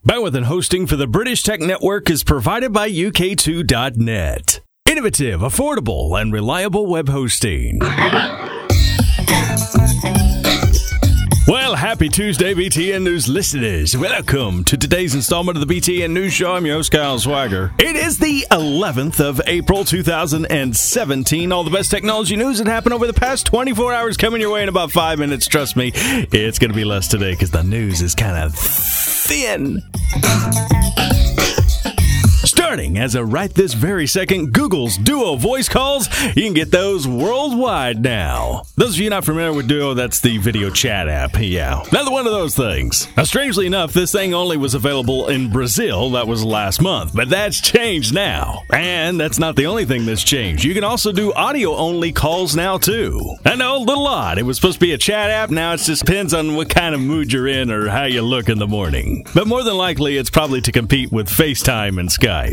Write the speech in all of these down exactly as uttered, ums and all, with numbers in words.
Bandwidth and hosting for the British Tech Network is provided by U K two dot net. Innovative, affordable, and reliable web hosting. Well, happy Tuesday, B T N News listeners. Welcome to today's installment of the B T N News Show. I'm your host, Kyle Swagger. It is the eleventh of April, two thousand seventeen. All the best technology news that happened over the past twenty-four hours coming your way in about five minutes. Trust me, it's going to be less today because the news is kind of thin. Starting as of right this very second, Google's Duo voice calls, you can get those worldwide now. Those of you not familiar with Duo, that's the video chat app. Yeah, another one of those things. Now, strangely enough, this thing only was available in Brazil. That was last month, but that's changed now. And that's not the only thing that's changed. You can also do audio-only calls now, too. I know, a little odd. It was supposed to be a chat app. Now it just depends on what kind of mood you're in or how you look in the morning. But more than likely, it's probably to compete with FaceTime and Skype.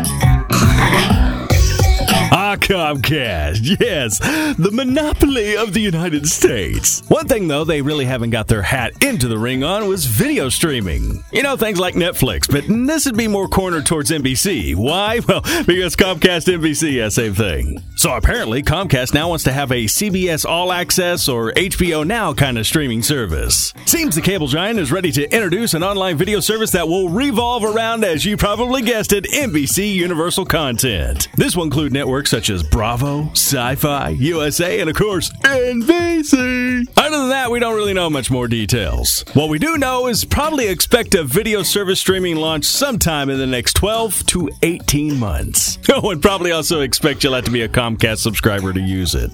Ah, Comcast, yes, the monopoly of the United States. One thing, though, they really haven't got their hat into the ring on was video streaming. You know, things like Netflix, but this would be more cornered towards N B C. Why? Well, because Comcast N B C, yeah, same thing. So apparently, Comcast now wants to have a C B S All Access or H B O Now kind of streaming service. Seems the cable giant is ready to introduce an online video service that will revolve around, as you probably guessed it, N B C Universal content. This will include networks such as Bravo, Sci-Fi, U S A, and of course, N B C. Other than that, we don't really know much more details. What we do know is probably expect a video service streaming launch sometime in the next twelve to eighteen months. Oh, and probably also expect you'll have to be a Comcast subscriber to use it.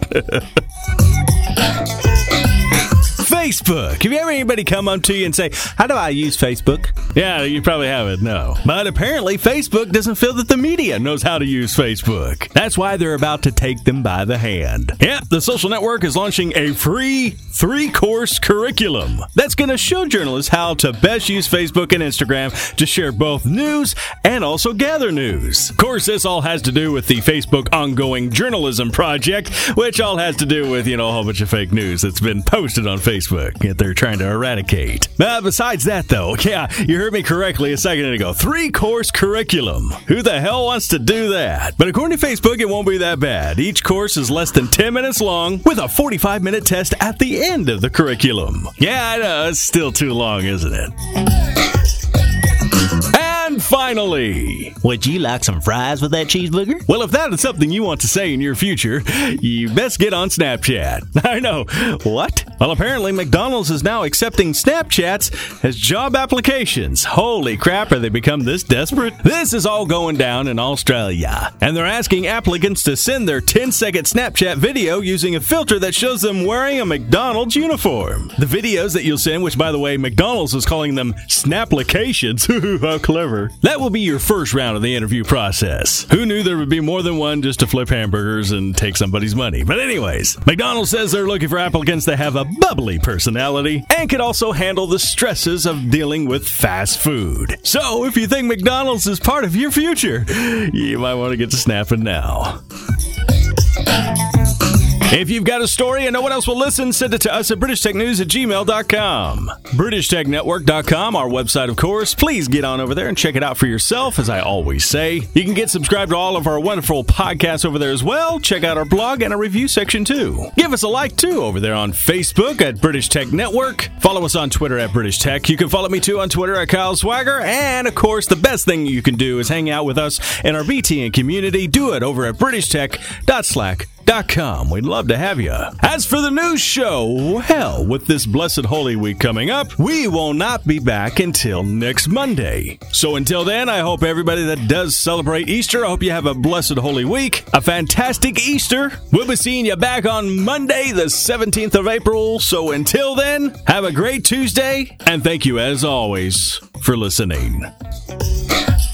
Facebook. Have you ever anybody come up to you and say, how do I use Facebook? Yeah, you probably haven't, no. But apparently Facebook doesn't feel that the media knows how to use Facebook. That's why they're about to take them by the hand. Yep, the social network is launching a free three-course curriculum that's going to show journalists how to best use Facebook and Instagram to share both news and also gather news. Of course, this all has to do with the Facebook ongoing journalism project, which all has to do with, you know, a whole bunch of fake news that's been posted on Facebook that they're trying to eradicate. Uh, besides that, though, yeah, you heard me correctly a second ago. Three-course curriculum. Who the hell wants to do that? But according to Facebook, it won't be that bad. Each course is less than ten minutes long with a forty-five minute test at the end of the curriculum. Yeah, I know, it's still too long, isn't it? And finally, would you like some fries with that cheeseburger? Well, if that is something you want to say in your future, you best get on Snapchat. I know. What? Well, apparently McDonald's is now accepting Snapchats as job applications. Holy crap, are they become this desperate? This is all going down in Australia, and they're asking applicants to send their ten second Snapchat video using a filter that shows them wearing a McDonald's uniform. The videos that you'll send, which by the way, McDonald's is calling them Snaplications. How clever. That will be your first round of the interview process. Who knew there would be more than one just to flip hamburgers and take somebody's money? But anyways, McDonald's says they're looking for applicants that have a bubbly personality and can also handle the stresses of dealing with fast food. So if you think McDonald's is part of your future, you might want to get to snapping now. If you've got a story and no one else will listen, send it to us at british tech news at gmail dot com. british tech network dot com, our website, of course. Please get on over there and check it out for yourself, as I always say. You can get subscribed to all of our wonderful podcasts over there as well. Check out our blog and our review section, too. Give us a like, too, over there on Facebook at British Tech Network. Follow us on Twitter at British Tech. You can follow me, too, on Twitter at Kyle Swagger. And, of course, the best thing you can do is hang out with us in our B T N community. Do it over at british tech dot slack dot com. We'd love to have you. As for the news show, well, with this blessed Holy Week coming up, we will not be back until next Monday. So until then, I hope everybody that does celebrate Easter, I hope you have a blessed Holy Week, a fantastic Easter. We'll be seeing you back on Monday, the seventeenth of April. So until then, have a great Tuesday, and thank you as always for listening.